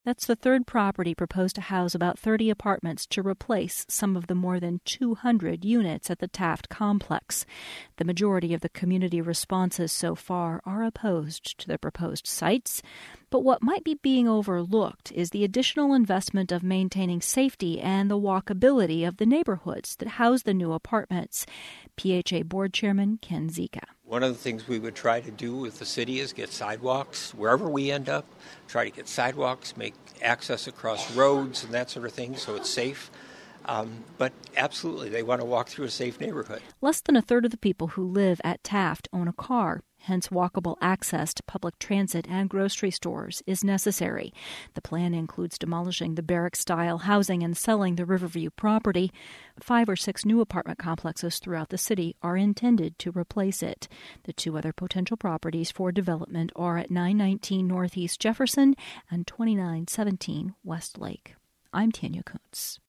That's the third property proposed to house about 30 apartments to replace some of the more than 200 units at the Taft complex. The majority of the community responses so far are opposed to the proposed sites. But what might be being overlooked is the additional investment of maintaining safety and the walkability of the neighborhoods that house the new apartments. PHA Board Chairman Ken Zika. One of the things we would try to do with the city is get sidewalks wherever we end up, try to get sidewalks, make access across roads and that sort of thing so it's safe. But absolutely, they want to walk through a safe neighborhood. Less than a third of the people who live at Taft own a car. Hence, walkable access to public transit and grocery stores is necessary. The plan includes demolishing the barrack-style housing and selling the Riverview property. 5 or 6 new apartment complexes throughout the city are intended to replace it. The 2 other potential properties for development are at 919 Northeast Jefferson and 2917 West Lake. I'm Tanya Kuntz.